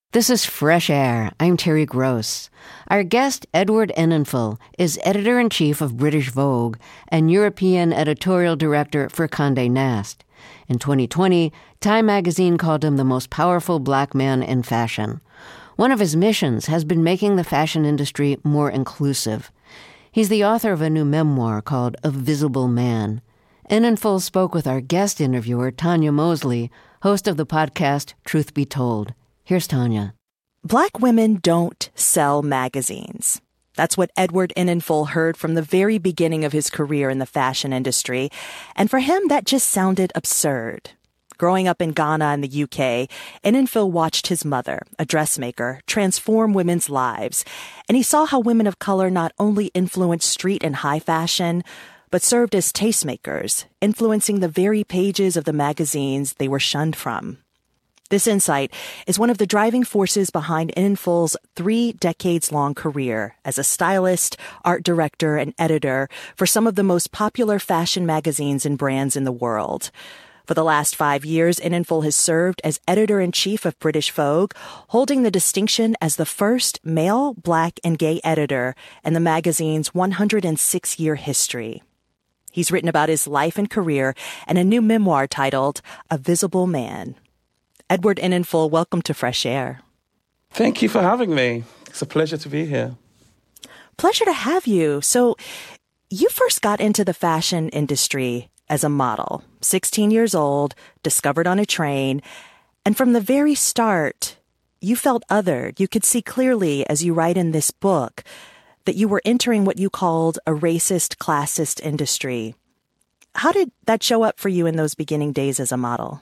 This is Fresh Air. I'm Terry Gross. Our guest, Edward Enninful, is editor-in-chief of British Vogue and European editorial director for Condé Nast. In 2020, Time magazine called him the most powerful black man in fashion. One of his missions has been making the fashion industry more inclusive. He's the author of a new memoir called A Visible Man. Enninful spoke with our guest interviewer, Tanya Mosley, host of the podcast Truth Be Told. Here's Tanya. Black women don't sell magazines. That's what Edward Enninful heard from the very beginning of his career in the fashion industry. And for him, that just sounded absurd. Growing up in Ghana and the UK, Enninful watched his mother, a dressmaker, transform women's lives. And he saw how women of color not only influenced street and high fashion, but served as tastemakers, influencing the very pages of the magazines they were shunned from. This insight is one of the driving forces behind Enninful's 3 decades-long career as a stylist, art director, and editor for some of the most popular fashion magazines and brands in the world. For the last 5 years, Enninful has served as editor-in-chief of British Vogue, holding the distinction as the first male, black, and gay editor in the magazine's 106-year history. He's written about his life and career in a new memoir titled A Visible Man. Edward Enninful, welcome to Fresh Air. Thank you for having me. It's a pleasure to be here. Pleasure to have you. So you first got into the fashion industry as a model, 16 years old, discovered on a train. And from the very start, you felt othered. You could see clearly, as you write in this book, that you were entering what you called a racist, classist industry. How did that show up for you in those beginning days as a model?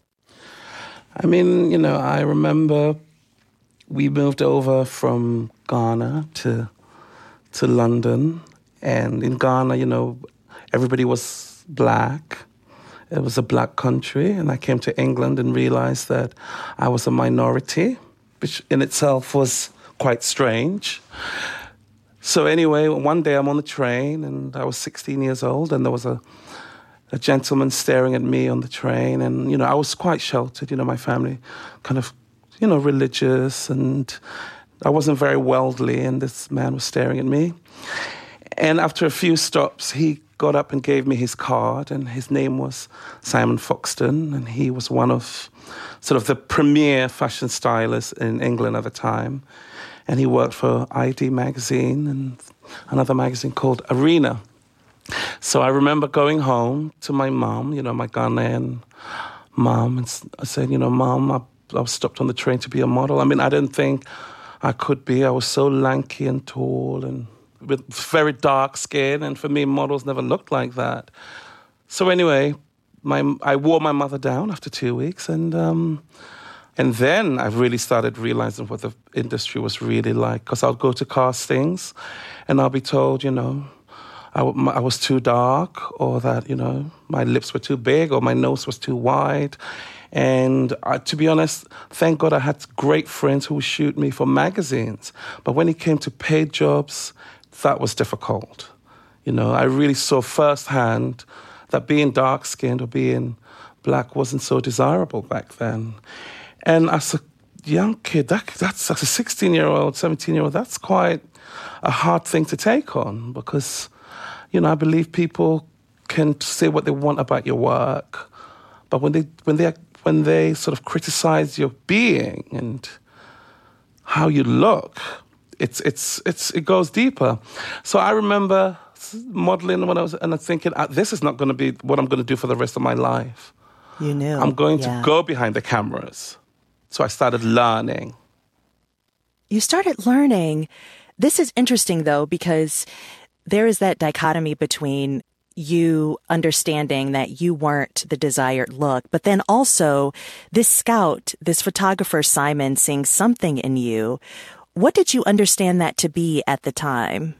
I mean, I remember we moved over from Ghana to London. And in Ghana, everybody was black. It was a black country. And I came to England and realized that I was a minority, which in itself was quite strange. So anyway, one day I'm on the train and I was 16 years old and there was a gentleman staring at me on the train. And, I was quite sheltered, my family kind of, religious, and I wasn't very worldly, and this man was staring at me. And after a few stops, he got up and gave me his card, and his name was Simon Foxton, and he was one of sort of the premier fashion stylists in England at the time. And he worked for ID magazine and another magazine called Arena. So I remember going home to my mom, my Ghanaian mom, and I said, Mom, I was stopped on the train to be a model. I mean, I didn't think I could be. I was so lanky and tall and with very dark skin, and for me, models never looked like that. So anyway, I wore my mother down after 2 weeks, and then I really started realizing what the industry was really like, because I'll go to castings and I'll be told, I was too dark, or that, my lips were too big, or my nose was too wide. And to be honest, thank God I had great friends who would shoot me for magazines. But when it came to paid jobs, that was difficult. I really saw firsthand that being dark-skinned or being black wasn't so desirable back then. And as a young kid, that's as a 16-year-old, 17-year-old, that's quite a hard thing to take on, because I believe people can say what they want about your work, but when they sort of criticize your being and how you look, it goes deeper. So I remember modeling when I'm thinking, this is not going to be what I'm going to do for the rest of my life. You knew. I'm going to go behind the cameras. So I started learning. You started learning. This is interesting, though, because there is that dichotomy between you understanding that you weren't the desired look, but then also this scout, this photographer, Simon, seeing something in you. What did you understand that to be at the time?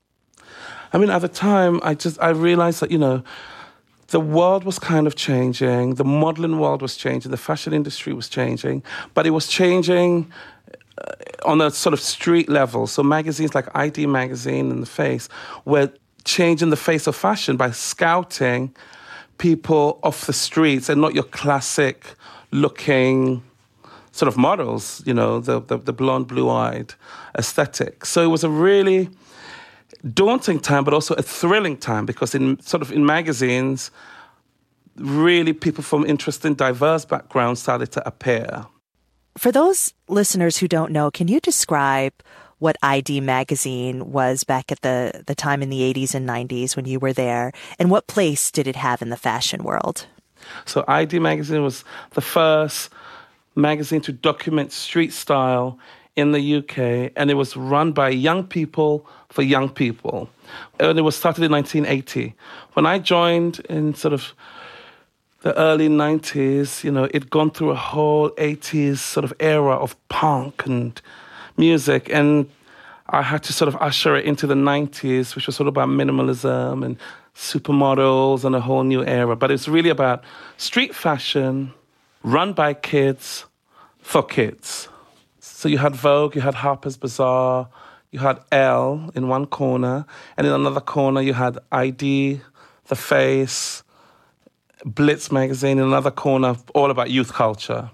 I mean, at the time, I realized that, the world was kind of changing. The modeling world was changing. The fashion industry was changing. But it was changing on a sort of street level. So magazines like ID Magazine and The Face were changing the face of fashion by scouting people off the streets and not your classic looking sort of models, the blonde, blue-eyed aesthetic. So it was a really daunting time, but also a thrilling time, because in magazines, really people from interesting, diverse backgrounds started to appear. For those listeners who don't know, can you describe what ID Magazine was back at the time in the 80s and 90s when you were there, and what place did it have in the fashion world? So ID Magazine was the first magazine to document street style in the UK, and it was run by young people for young people. And it was started in 1980. When I joined in sort of the early 90s, it'd gone through a whole 80s sort of era of punk and music, and I had to sort of usher it into the 90s, which was sort of about minimalism and supermodels and a whole new era. But it's really about street fashion run by kids for kids. So you had Vogue, you had Harper's Bazaar, you had Elle in one corner, and in another corner you had ID, The Face, Blitz magazine, in another corner, all about youth culture.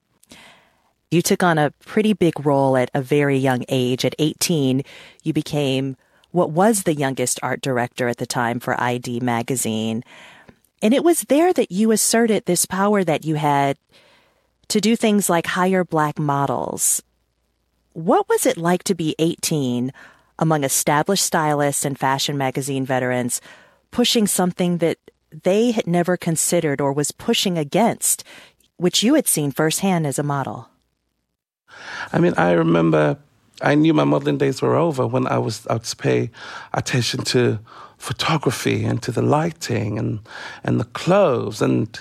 You took on a pretty big role at a very young age. At 18, you became what was the youngest art director at the time for ID Magazine. And it was there that you asserted this power that you had to do things like hire Black models. What was it like to be 18 among established stylists and fashion magazine veterans, pushing something that they had never considered or was pushing against, which you had seen firsthand as a model? I mean, I remember I knew my modeling days were over when I would pay attention to photography and to the lighting and the clothes. And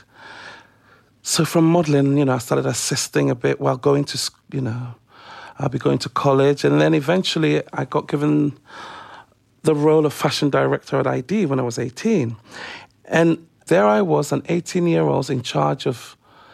so from modeling, I started assisting a bit while going to, I'll be going to college. And then eventually I got given the role of fashion director at ID when I was 18. And there I was, an 18-year-old in charge of,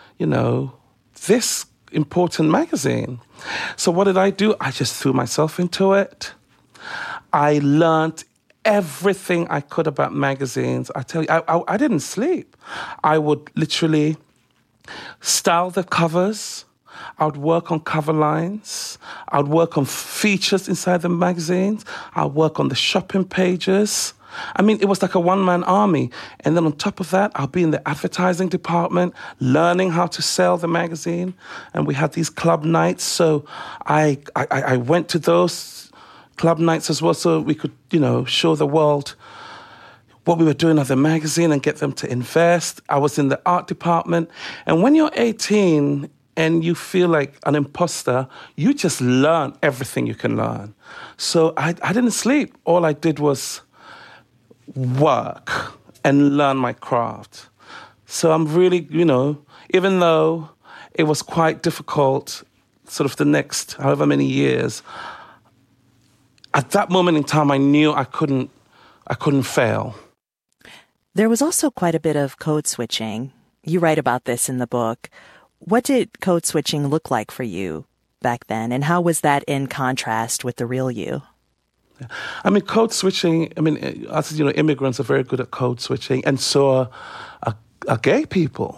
this important magazine. So what did I do? I just threw myself into it. I learned everything I could about magazines. I tell you, I didn't sleep. I would literally style the covers. I would work on cover lines. I would work on features inside the magazines. I would work on the shopping pages. I mean, it was like a one-man army. And then on top of that, I'll be in the advertising department, learning how to sell the magazine. And we had these club nights. So I went to those club nights as well so we could, show the world what we were doing at the magazine and get them to invest. I was in the art department. And when you're 18 and you feel like an imposter, you just learn everything you can learn. So I didn't sleep. All I did was work and learn my craft. So I'm really, even though it was quite difficult, sort of the next however many years, at that moment in time, I knew I couldn't fail. There was also quite a bit of code switching. You write about this in the book. What did code switching look like for you back then, and how was that in contrast with the real you? I mean, code switching, as immigrants are very good at code switching, and so are gay people,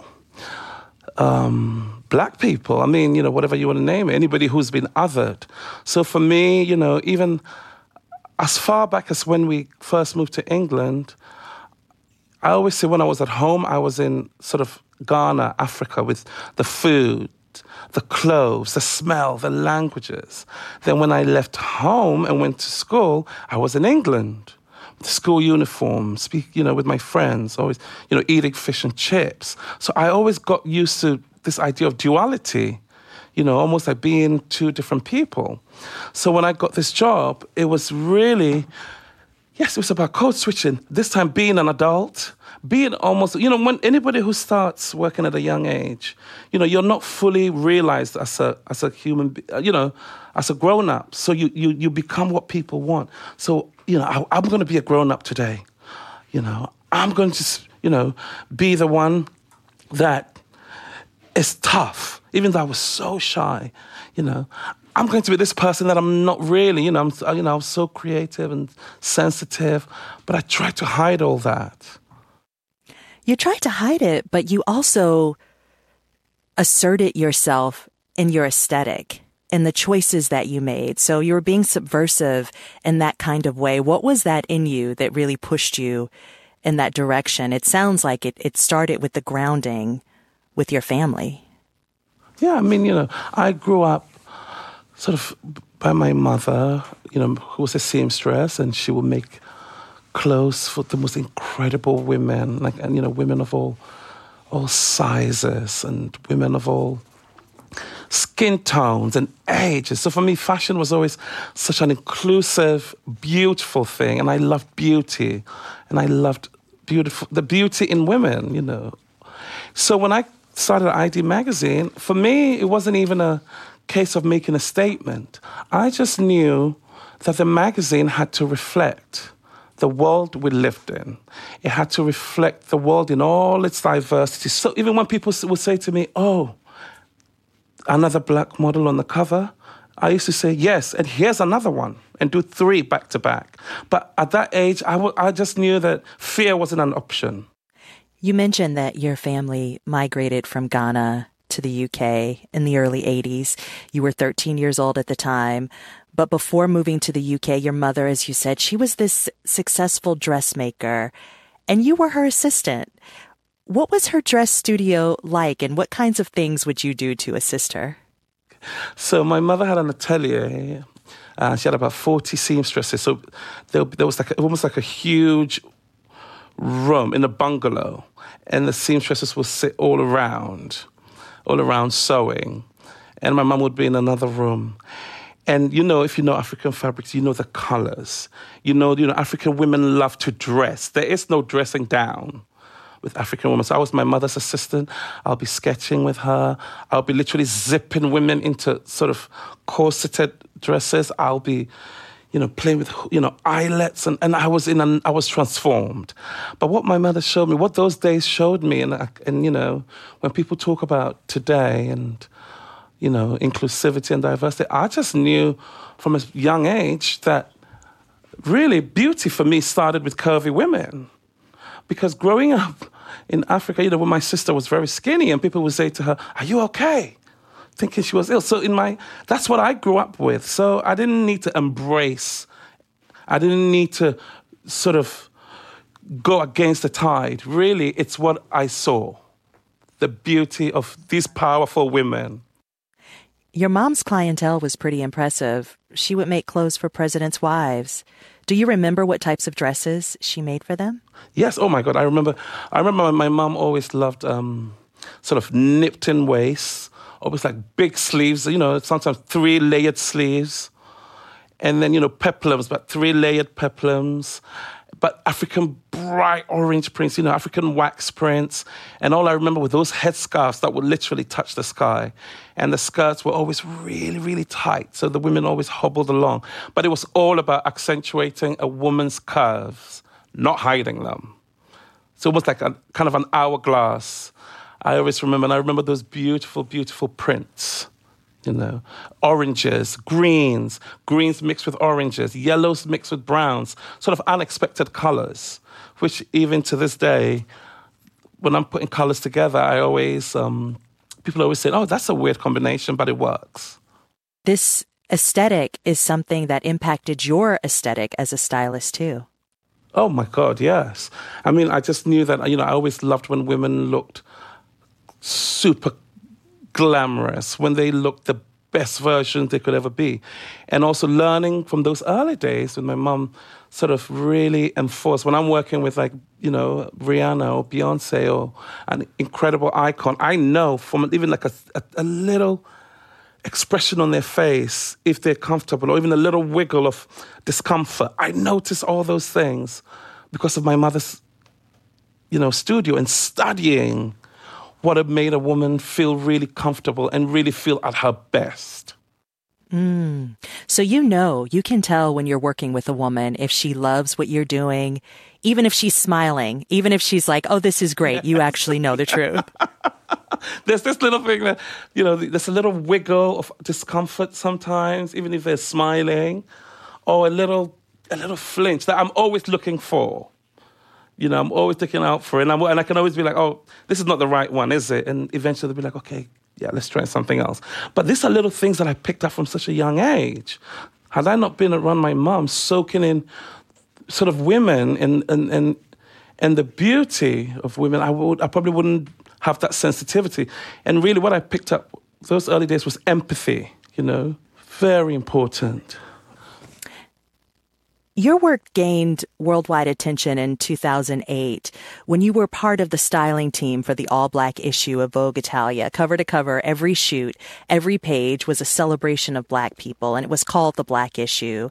Black people, whatever you want to name it, anybody who's been othered. So for me, even as far back as when we first moved to England, I always say when I was at home, I was in sort of Ghana, Africa, with the food, the clothes, the smell, the languages. Then when I left home and went to school, I was in England. The school uniform, with my friends, always, eating fish and chips. So I always got used to this idea of duality, almost like being two different people. So when I got this job, it was really, it was about code switching. This time being an adult, being almost, when anybody who starts working at a young age, you're not fully realized as a human, as a grown-up. So you become what people want. So, I'm going to be a grown-up today. I'm going to, be the one that is tough, even though I was so shy, I'm going to be this person that I'm not really, I'm so creative and sensitive, but I try to hide all that. You tried to hide it, but you also asserted yourself in your aesthetic and the choices that you made. So you were being subversive in that kind of way. What was that in you that really pushed you in that direction? It sounds like it started with the grounding with your family. Yeah, I mean, I grew up sort of by my mother, who was a seamstress, and she would make clothes for the most incredible women, women of all sizes and women of all skin tones and ages. So for me, fashion was always such an inclusive, beautiful thing, and I loved beauty, and I loved the beauty in women, So when I started ID Magazine, for me, it wasn't even a case of making a statement. I just knew that the magazine had to reflect the world we lived in. It had to reflect the world in all its diversity. So even when people would say to me, oh, another black model on the cover, I used to say, yes, and here's another one, and do 3 back to back. But at that age, I just knew that fear wasn't an option. You mentioned that your family migrated from Ghana to the UK in the early 80s. You were 13 years old at the time. But before moving to the UK, your mother, as you said, she was this successful dressmaker, and you were her assistant. What was her dress studio like, and what kinds of things would you do to assist her? So my mother had an atelier. She had about 40 seamstresses. So there was almost like a huge room in a bungalow, and the seamstresses would sit all around sewing. And my mom would be in another room. And if you know African fabrics, you know the colors. African women love to dress. There is no dressing down with African women. So I was my mother's assistant. I'll be sketching with her. I'll be literally zipping women into sort of corseted dresses. I'll be, playing with, eyelets. And I was transformed. But what my mother showed me, what those days showed me, and when people talk about today and, inclusivity and diversity, I just knew from a young age that really beauty for me started with curvy women. Because growing up in Africa, when my sister was very skinny and people would say to her, are you okay? Thinking she was ill. So that's what I grew up with. So I didn't need to I didn't need to sort of go against the tide. Really, it's what I saw. The beauty of these powerful women. Your mom's clientele was pretty impressive. She would make clothes for presidents' wives. Do you remember what types of dresses she made for them? Yes. Oh my God. I remember my mom always loved sort of nipped in waists, always like big sleeves, sometimes 3-layered sleeves. And then, peplums, but 3-layered peplums. But African bright orange prints, African wax prints. And all I remember were those headscarves that would literally touch the sky. And the skirts were always really, really tight. So the women always hobbled along. But it was all about accentuating a woman's curves, not hiding them. It's almost like a kind of an hourglass. I always remember, and I remember those beautiful, beautiful prints. Oranges, greens mixed with oranges, yellows mixed with browns, sort of unexpected colors, which even to this day, when I'm putting colors together, I always, people always say, oh, that's a weird combination, but it works. This aesthetic is something that impacted your aesthetic as a stylist too. Oh my God, yes. I mean, I just knew that, I always loved when women looked super glamorous, when they looked the best versions they could ever be. And also learning from those early days when my mom sort of really enforced, when I'm working with Rihanna or Beyonce or an incredible icon, I know from even like a little expression on their face, if they're comfortable, or even a little wiggle of discomfort. I notice all those things because of my mother's, studio and studying what had made a woman feel really comfortable and really feel at her best. So you can tell when you're working with a woman if she loves what you're doing, even if she's smiling, even if she's like, oh, this is great. You actually know the truth. There's this little thing that, there's a little wiggle of discomfort sometimes, even if they're smiling, or a little flinch that I'm always looking for. I'm always looking out for it. And I can always be like, oh, this is not the right one, is it? And eventually they'll be like, okay, yeah, let's try something else. But these are little things that I picked up from such a young age. Had I not been around my mom, soaking in sort of women and the beauty of women, I probably wouldn't have that sensitivity. And really what I picked up those early days was empathy, very important. Your work gained worldwide attention in 2008 when you were part of the styling team for the all-black issue of Vogue Italia. Cover to cover, every shoot, every page was a celebration of Black people, and it was called the Black Issue.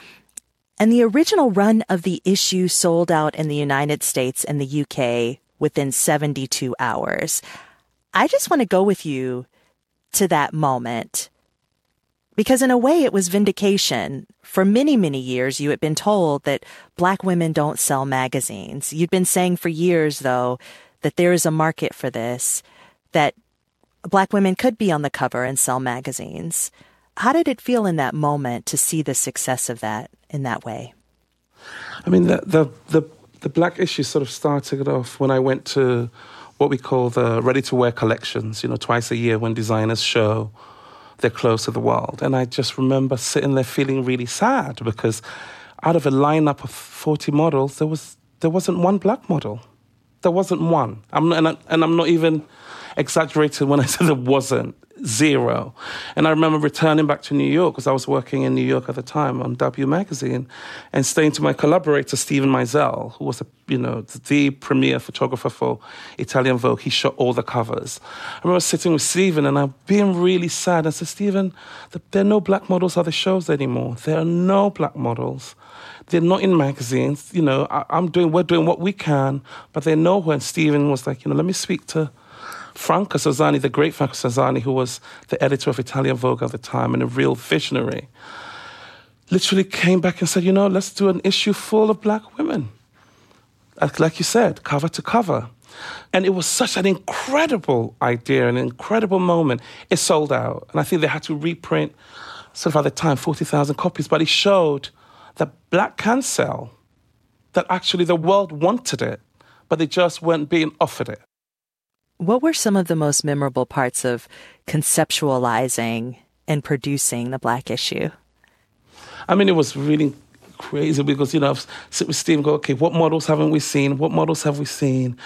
And the original run of the issue sold out in the United States and the UK within 72 hours. I just want to go with you to that moment, because in a way it was vindication. For many, many years, you had been told that Black women don't sell magazines. You'd been saying for years, though, that there is a market for this, that Black women could be on the cover and sell magazines. How did it feel in that moment to see the success of that in that way? I mean, the Black issue sort of started off when I went to what we call the ready-to-wear collections, twice a year when designers show their clothes to the world. And I just remember sitting there feeling really sad because out of a lineup of 40 models, there wasn't one Black model. There wasn't one. I'm not even exaggerating when I say there wasn't. Zero. And I remember returning back to New York because I was working in New York at the time on W Magazine and saying to my collaborator, Steven Meisel, who was the premier photographer for Italian Vogue. He shot all the covers. I remember sitting with Steven and I'm being really sad. I said, Steven, there are no Black models at the shows anymore. There are no Black models. They're not in magazines. We're doing what we can, but they're nowhere. And Steven was like, let me speak to Franca Sozzani, the great Franca Sozzani, who was the editor of Italian Vogue at the time and a real visionary, literally came back and said, let's do an issue full of Black women. Like you said, cover to cover. And it was such an incredible idea, an incredible moment. It sold out. And I think they had to reprint, sort of at the time, 40,000 copies. But it showed that Black can sell, that actually the world wanted it, but they just weren't being offered it. What were some of the most memorable parts of conceptualizing and producing the Black issue? I mean, it was really crazy because, I've sit with Steve and go, okay, what models haven't we seen? What models have we seen?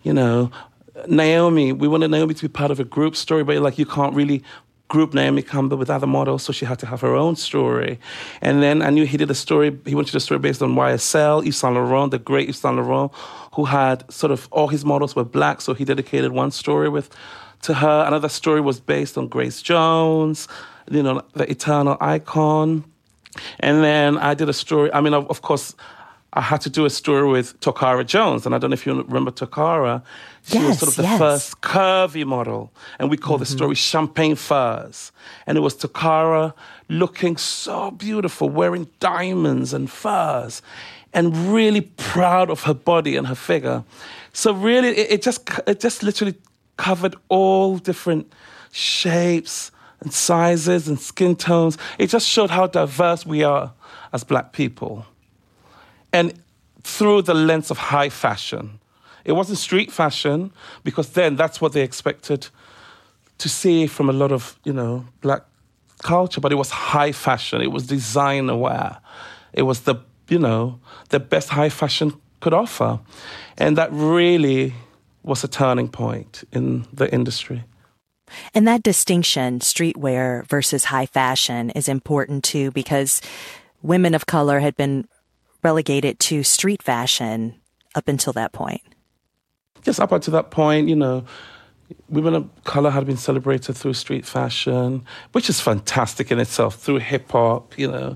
Naomi, we wanted Naomi to be part of a group story, but you can't really group Naomi Campbell with other models, so she had to have her own story. And then I knew he wanted a story based on YSL, Yves Saint Laurent, the great Yves Saint Laurent, who had sort of all his models were Black, so he dedicated one story to her. Another story was based on Grace Jones, the eternal icon. And then I did a story, of course, I had to do a story with Toccara Jones, and I don't know if you remember Toccara. She was sort of the first curvy model, and we call the story Champagne Furs. And it was Toccara looking so beautiful, wearing diamonds and furs, and really proud of her body and her figure. So really, it just literally covered all different shapes and sizes and skin tones. It just showed how diverse we are as Black people. And through the lens of high fashion. It wasn't street fashion, because then that's what they expected to see from a lot of, Black culture, but it was high fashion. It was designer wear. It was the best high fashion could offer. And that really was a turning point in the industry. And that distinction, streetwear versus high fashion, is important too, because women of color had been relegated to street fashion up until that point. Yes, up until that point, women of color had been celebrated through street fashion, which is fantastic in itself, through hip hop,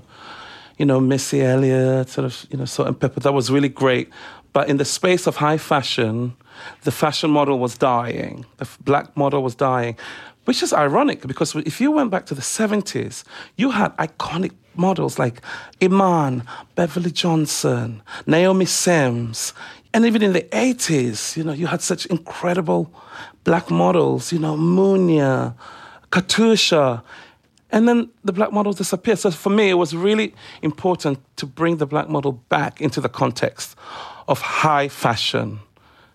Missy Elliott, Salt and Pepper. That was really great. But in the space of high fashion, the fashion model was dying. The Black model was dying, which is ironic because if you went back to the 70s, you had iconic models like Iman, Beverly Johnson, Naomi Sims. And even in the 80s, you had such incredible Black models, Munya, Katusha. And then the Black models disappeared. So for me, it was really important to bring the Black model back into the context of high fashion,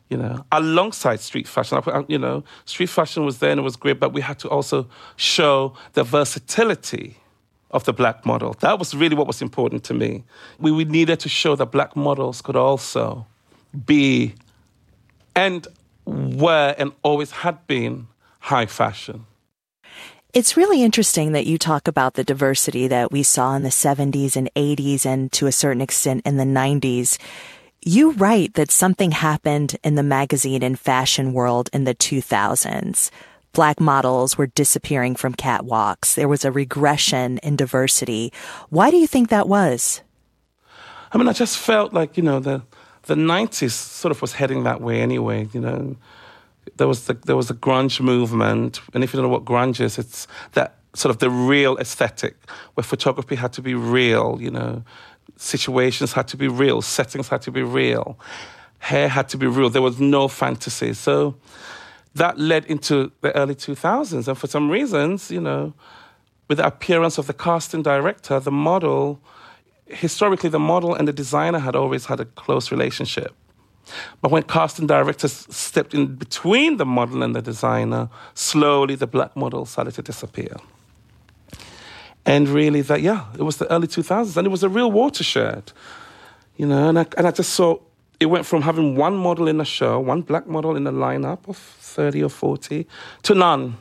alongside street fashion. Street fashion was there and it was great, but we had to also show the versatility of the black model. That was really what was important to me. We needed to show that black models could also be and were and always had been high fashion. It's really interesting that you talk about the diversity that we saw in the 70s and 80s and to a certain extent in the 90s. You write that something happened in the magazine and fashion world in the 2000s. Black models were disappearing from catwalks. There was a regression in diversity. Why do you think that was? I just felt like, the 90s sort of was heading that way anyway, There was the grunge movement, and if you don't know what grunge is, it's that sort of the real aesthetic, where photography had to be real, situations had to be real, settings had to be real, hair had to be real. There was no fantasy. So that led into the early 2000s. And for some reasons, with the appearance of the casting director, historically the model and the designer had always had a close relationship. But when casting directors stepped in between the model and the designer, slowly the black model started to disappear. And really it was the early 2000s, and it was a real watershed, and I just saw it went from having one model in a show, one black model in a lineup of 30 or 40, to none.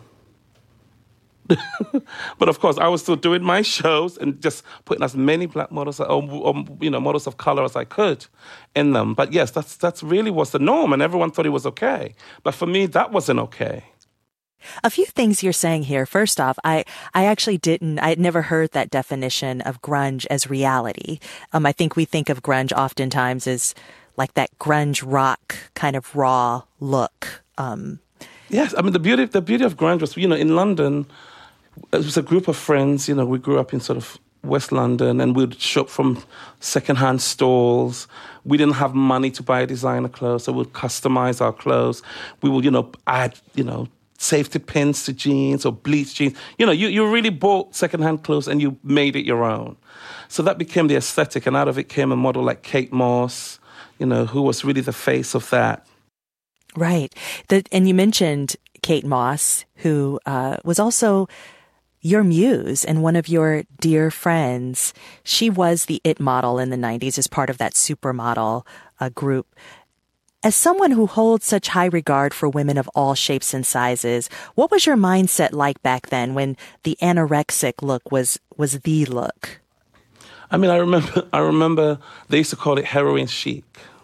But of course, I was still doing my shows and just putting as many black models or models of color as I could in them. But yes, that's really was the norm, and everyone thought it was okay. But for me, that wasn't okay. A few things you're saying here. First off, I had never heard that definition of grunge as reality. I think we think of grunge oftentimes as like that grunge rock kind of raw look. Yes, the beauty of grunge was, in London, it was a group of friends, we grew up in sort of West London, and we'd shop from secondhand stalls. We didn't have money to buy designer clothes, so we'd customize our clothes. We would, add, safety pins to jeans or bleach jeans. You really bought secondhand clothes and you made it your own. So that became the aesthetic, and out of it came a model like Kate Moss, who was really the face of that. Right. And you mentioned Kate Moss, who was also your muse and one of your dear friends. She was the it model in the 90s as part of that supermodel group. As someone who holds such high regard for women of all shapes and sizes, what was your mindset like back then when the anorexic look was the look? I remember they used to call it heroin chic.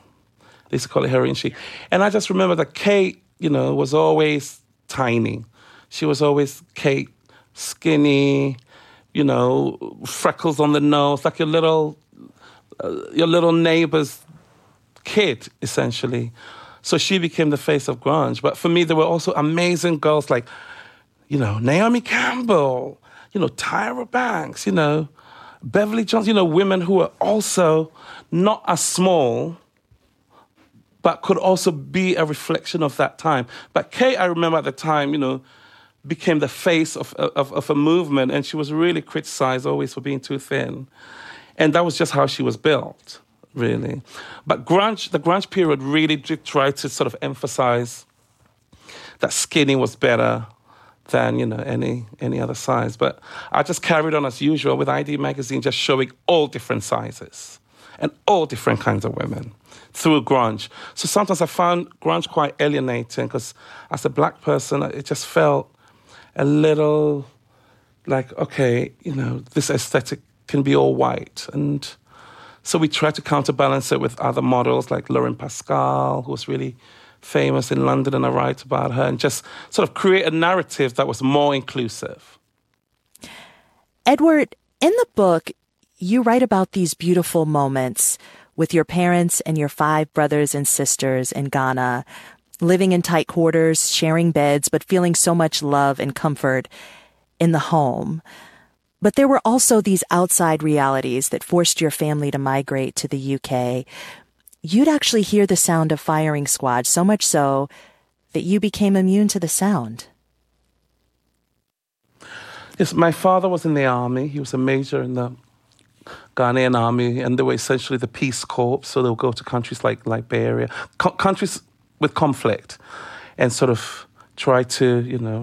And I just remember that Kate, was always tiny. She was always Kate, skinny, freckles on the nose, like your little neighbor's kid, essentially. So she became the face of grunge. But for me, there were also amazing girls like, Naomi Campbell, Tyra Banks, Beverly Jones, women who were also not as small, but could also be a reflection of that time. But Kate, I remember at the time, became the face of a movement, and she was really criticized always for being too thin. And that was just how she was built, really. But the grunge period really did try to sort of emphasize that skinny was better than, any other size. But I just carried on as usual with ID Magazine, just showing all different sizes and all different kinds of women through grunge. So sometimes I found grunge quite alienating because as a black person, it just felt a little like, okay, this aesthetic can be all white. And so we tried to counterbalance it with other models like Lauren Pascal, who was really famous in London, and I write about her, and just sort of create a narrative that was more inclusive. Edward, in the book, you write about these beautiful moments with your parents and your 5 brothers and sisters in Ghana, living in tight quarters, sharing beds, but feeling so much love and comfort in the home. But there were also these outside realities that forced your family to migrate to the UK. You'd actually hear the sound of firing squad, so much so that you became immune to the sound. Yes, my father was in the army. He was a major in the Ghanaian army, and they were essentially the Peace Corps, so they'll go to countries like Liberia. Countries with conflict and sort of try to,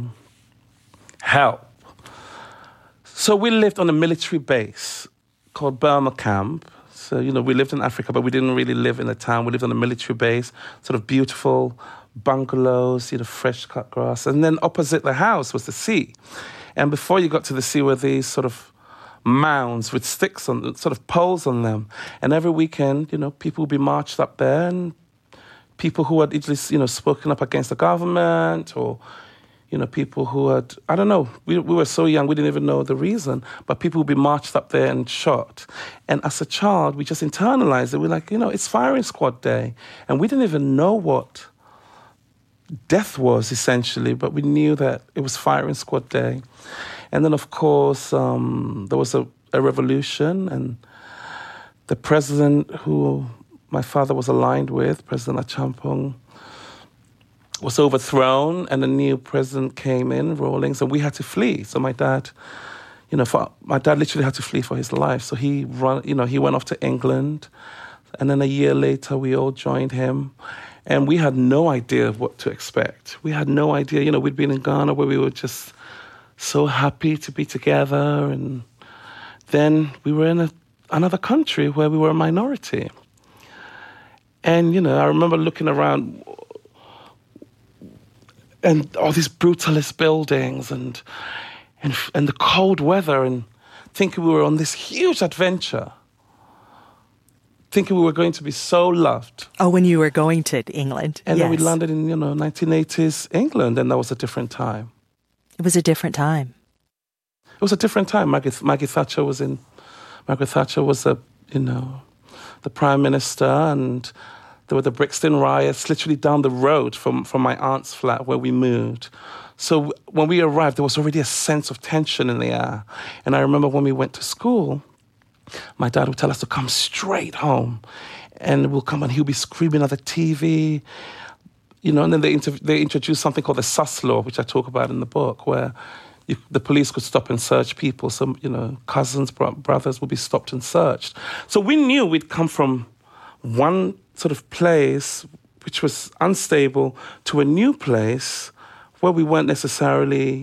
help. So we lived on a military base called Burma Camp. So, we lived in Africa, but we didn't really live in a town. We lived on a military base, sort of beautiful bungalows, fresh cut grass. And then opposite the house was the sea. And before you got to the sea were these sort of mounds with sticks on, sort of poles on them. And every weekend, people would be marched up there, and people who had easily, spoken up against the government, or, people who had, I don't know, we were so young, we didn't even know the reason, but people would be marched up there and shot. And as a child, we just internalized it. We're like, it's firing squad day. And we didn't even know what death was, essentially, but we knew that it was firing squad day. And then, of course, there was a revolution, and the president who my father was aligned with, President Achampong, was overthrown, and a new president came in, Rawlings, and we had to flee. So my dad, my dad literally had to flee for his life. So he went off to England, and then a year later, we all joined him. And we had no idea what to expect. We had no idea. We'd been in Ghana where we were just so happy to be together. And then we were in another country where we were a minority. And, I remember looking around and all these brutalist buildings and the cold weather, and thinking we were on this huge adventure. Thinking we were going to be so loved. Oh, when you were going to England. And yes. then we landed in, 1980s England, and that was a different time. It was a different time. It was a different time. Margaret Thatcher was the Prime Minister, and there were the Brixton riots literally down the road from my aunt's flat where we moved. So when we arrived, there was already a sense of tension in the air. And I remember when we went to school, my dad would tell us to come straight home, and we'll come and he'll be screaming at the TV, and then they introduced something called the sus law, which I talk about in the book, where the police could stop and search people. So, cousins, brothers would be stopped and searched. So we knew we'd come from one sort of place which was unstable to a new place where we weren't necessarily,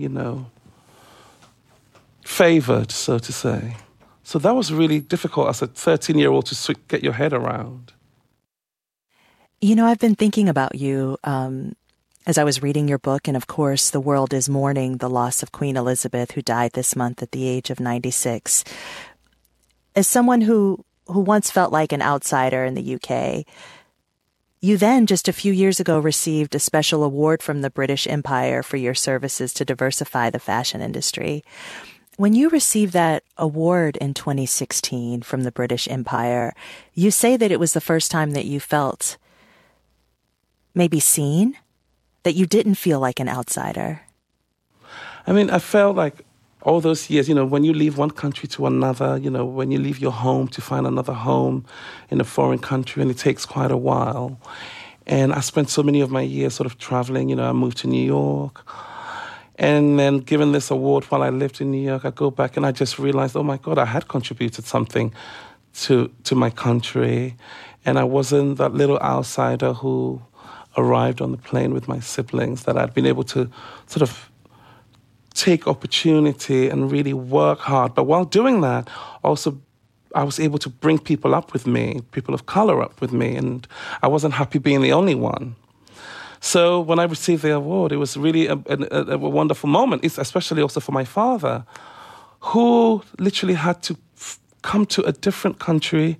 favored, so to say. So that was really difficult as a 13-year-old to get your head around. I've been thinking about you as I was reading your book, and of course, the world is mourning the loss of Queen Elizabeth, who died this month at the age of 96. As someone who once felt like an outsider in the UK, you then, just a few years ago, received a special award from the British Empire for your services to diversify the fashion industry. When you received that award in 2016 from the British Empire, you say that it was the first time that you felt maybe seen, that you didn't feel like an outsider. I mean, I felt like all those years, when you leave one country to another, when you leave your home to find another home in a foreign country, and it takes quite a while. And I spent so many of my years sort of traveling. I moved to New York. And then given this award while I lived in New York, I go back and I just realized, oh my God, I had contributed something to my country. And I wasn't that little outsider who arrived on the plane with my siblings, that I'd been able to sort of take opportunity and really work hard. But while doing that, also I was able to bring people up with me, people of color up with me, and I wasn't happy being the only one. So when I received the award, it was really a wonderful moment, especially also for my father, who literally had to come to a different country,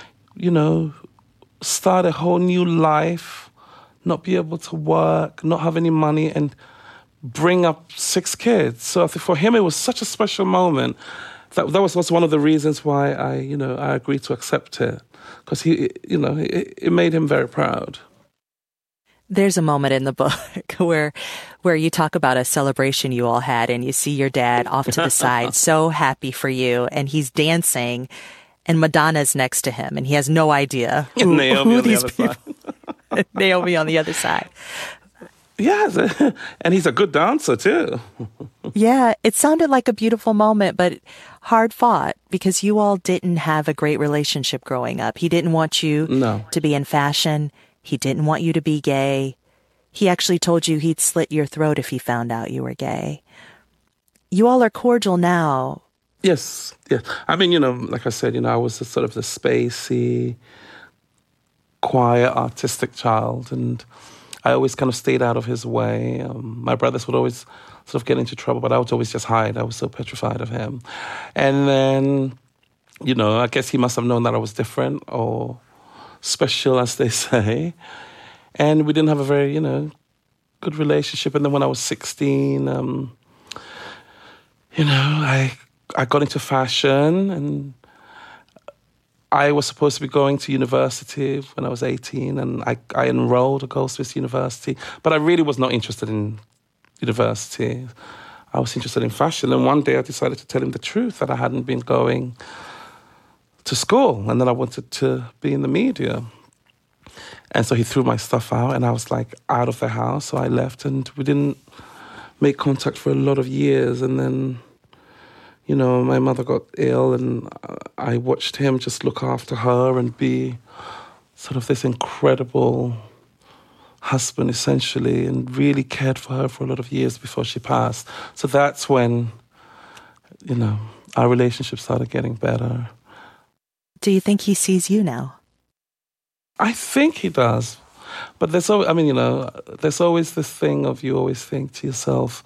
start a whole new life, not be able to work, not have any money, and bring up 6 kids. So I think for him, it was such a special moment. That was also one of the reasons why I agreed to accept it, because it made him very proud. There's a moment in the book where you talk about a celebration you all had, and you see your dad off to the side, so happy for you, and he's dancing, and Madonna's next to him, and he has no idea who these people. Naomi on the other side. Yes, and he's a good dancer too. Yeah, it sounded like a beautiful moment, but hard fought, because you all didn't have a great relationship growing up. He didn't want you to be in fashion. He didn't want you to be gay. He actually told you he'd slit your throat if he found out you were gay. You all are cordial now. Yes. I mean, like I said, I was sort of the spacey, quiet, artistic child, and I always kind of stayed out of his way. My brothers would always sort of get into trouble, but I would always just hide. I was so petrified of him. And then, I guess he must have known that I was different or special, as they say. And we didn't have a very, good relationship. And then when I was 16, I got into fashion, and I was supposed to be going to university when I was 18, and I enrolled at Goldsmiths University, but I really was not interested in university. I was interested in fashion, and one day I decided to tell him the truth, that I hadn't been going to school, and that I wanted to be in the media. And so he threw my stuff out, and I was like out of the house, so I left, and we didn't make contact for a lot of years, and then my mother got ill, and I watched him just look after her and be sort of this incredible husband, essentially, and really cared for her for a lot of years before she passed. So that's when, our relationship started getting better. Do you think he sees you now? I think he does. But there's always this thing of you always think to yourself,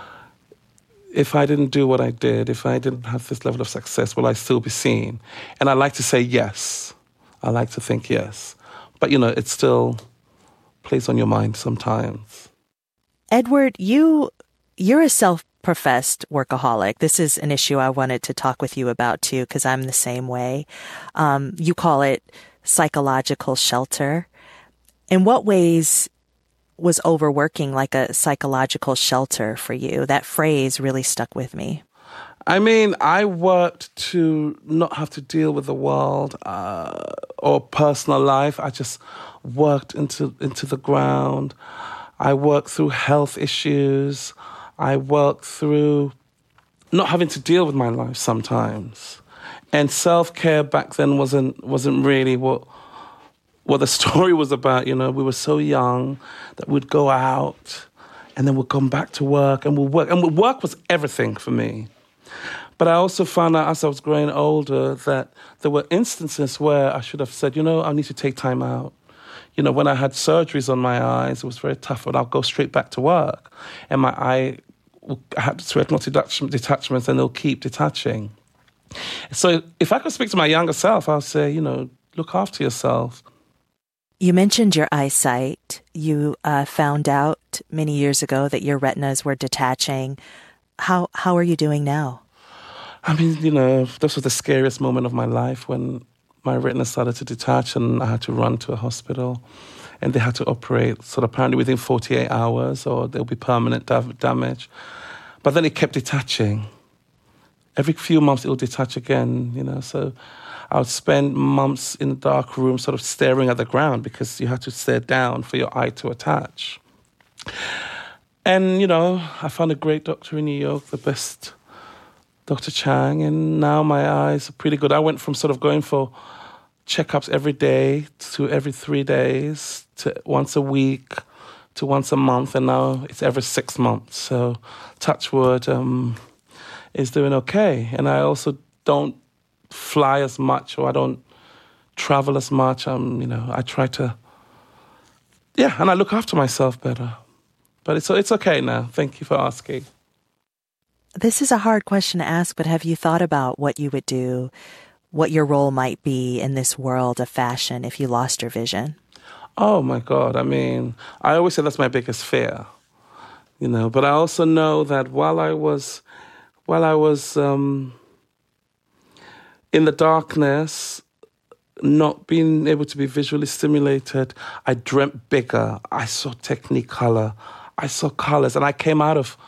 if I didn't do what I did, if I didn't have this level of success, will I still be seen? And I like to say yes. I like to think yes. But, it still plays on your mind sometimes. Edward, you're a self-professed workaholic. This is an issue I wanted to talk with you about, too, because I'm the same way. You call it psychological shelter. In what ways was overworking like a psychological shelter for you? That phrase really stuck with me. I mean, I worked to not have to deal with the world or personal life. I just worked into the ground. I worked through health issues. I worked through not having to deal with my life sometimes. And self-care back then wasn't really what the story was about. We were so young that we'd go out and then we'd come back to work and we'd work. And work was everything for me. But I also found out as I was growing older that there were instances where I should have said, I need to take time out. When I had surgeries on my eyes, it was very tough, but I'll go straight back to work. And I had retinal detachments, and they'll keep detaching. So if I could speak to my younger self, I'll say, look after yourself. You mentioned your eyesight. You found out many years ago that your retinas were detaching. How are you doing now? I mean, this was the scariest moment of my life when my retina started to detach and I had to run to a hospital and they had to operate sort of apparently within 48 hours or there'll be permanent damage. But then it kept detaching. Every few months it will detach again, so I would spend months in the dark room sort of staring at the ground because you had to stare down for your eye to attach. And, I found a great doctor in New York, the best, Dr. Chang, and now my eyes are pretty good. I went from sort of going for checkups every day to every 3 days to once a week to once a month, and now it's every 6 months. So touch wood is doing okay. And I also don't fly as much or I don't travel as much. I try to, and I look after myself better. But it's okay now. Thank you for asking. This is a hard question to ask, but have you thought about what you would do, what your role might be in this world of fashion if you lost your vision? Oh, my God. I mean, I always say that's my biggest fear, But I also know that while I was in the darkness, not being able to be visually stimulated, I dreamt bigger. I saw technicolor. I saw colors, and I came out of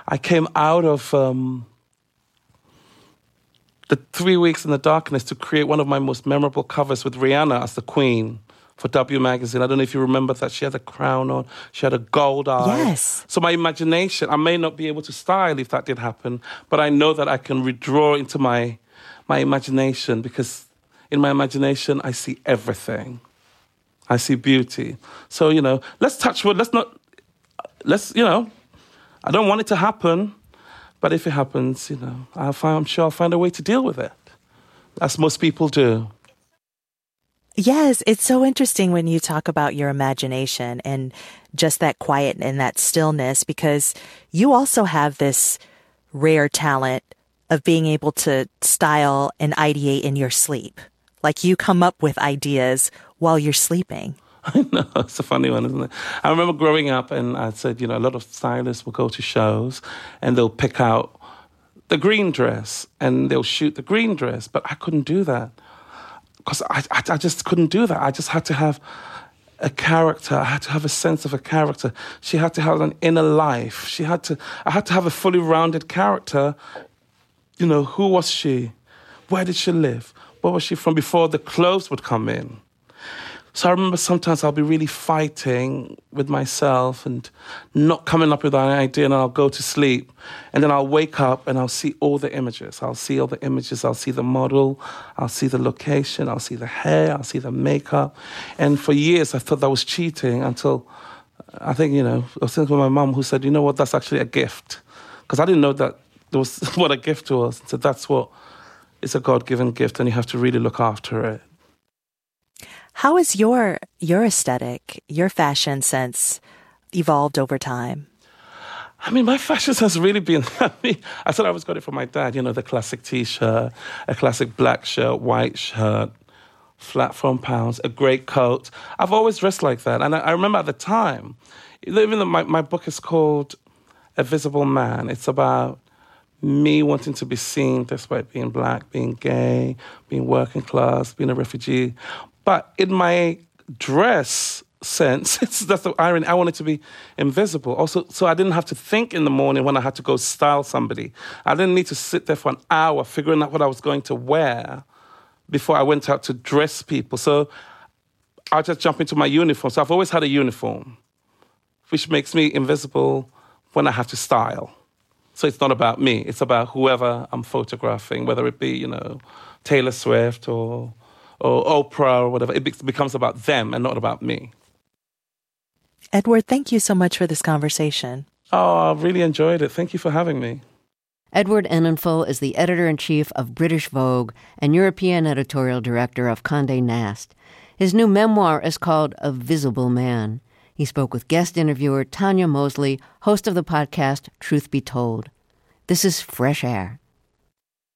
the 3 weeks in the darkness to create one of my most memorable covers with Rihanna as the queen for W Magazine. I don't know if you remember that. She had a crown on. She had a gold eye. Yes. So my imagination, I may not be able to style if that did happen, but I know that I can redraw into my imagination because in my imagination, I see everything. I see beauty. So, let's touch wood. Let's not I don't want it to happen, but if it happens, I'm sure I'll find a way to deal with it, as most people do. Yes, it's so interesting when you talk about your imagination and just that quiet and that stillness, because you also have this rare talent of being able to style and ideate in your sleep. Like you come up with ideas while you're sleeping. I know, it's a funny one, isn't it? I remember growing up and I said, a lot of stylists will go to shows and they'll pick out the green dress and they'll shoot the green dress, but I couldn't do that. Because I just couldn't do that. I just had to have a character. I had to have a sense of a character. She had to have an inner life. I had to have a fully rounded character. Who was she? Where did she live? Where was she from before the clothes would come in? So I remember sometimes I'll be really fighting with myself and not coming up with an idea, and I'll go to sleep. And then I'll wake up and I'll see all the images. I'll see the model, I'll see the location, I'll see the hair, I'll see the makeup. And for years I thought that was cheating until I think, I was thinking with my mum who said, that's actually a gift. Because I didn't know that there was what a gift was. So it's a God-given gift and you have to really look after it. How has your aesthetic, your fashion sense evolved over time? I mean, my fashion sense has really been... I thought I always got it from my dad, the classic T-shirt, a classic black shirt, white shirt, flat front pounds, a great coat. I've always dressed like that. And I remember at the time, even though my book is called A Visible Man, it's about me wanting to be seen despite being black, being gay, being working class, being a refugee. But in my dress sense, that's the irony. I wanted to be invisible. Also, so I didn't have to think in the morning when I had to go style somebody. I didn't need to sit there for an hour figuring out what I was going to wear before I went out to dress people. So I'll just jump into my uniform. So I've always had a uniform, which makes me invisible when I have to style. So it's not about me. It's about whoever I'm photographing, whether it be, Taylor Swift or Oprah or whatever. It becomes about them and not about me. Edward, thank you so much for this conversation. Oh, I really enjoyed it. Thank you for having me. Edward Enninful is the editor-in-chief of British Vogue and European editorial director of Condé Nast. His new memoir is called A Visible Man. He spoke with guest interviewer Tanya Mosley, host of the podcast Truth Be Told. This is Fresh Air.